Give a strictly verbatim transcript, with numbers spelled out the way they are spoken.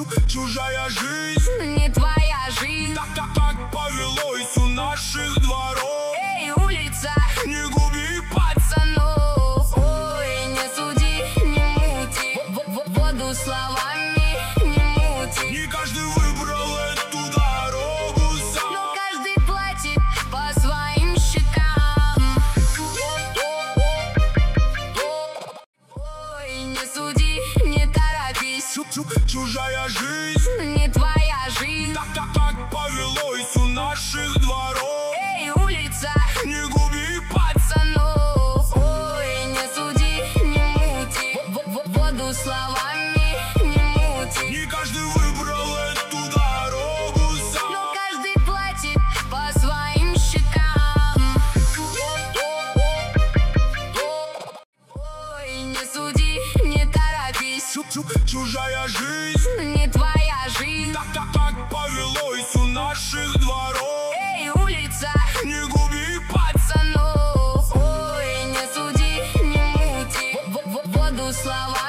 Чужая жизнь не твоя жизнь. Так, так, так повелось у наших дворов. Эй, улица, не губи пацанов. Ой, не суди, не мути, в -в воду словами не мути. Не каждый выбрал эту дорогу сам, но каждый платит по своим счетам. Ой, не суди, не торопись. Чужая жизнь не твоя жизнь. Так, так, так повелось у наших дворов. Эй, улица, не губи пацанов. Ой, не суди, не мути, в -в воду словами не мути. Не каждый выбрал эту дорогу сам, но каждый платит по своим счетам. Ой, не суди, не торопись. Чужая жизнь не твоя жизнь. Так, так, так повелось у наших дворов. Эй, улица, не губи пацанов. Ой, не суди, не мути, в -в воду слова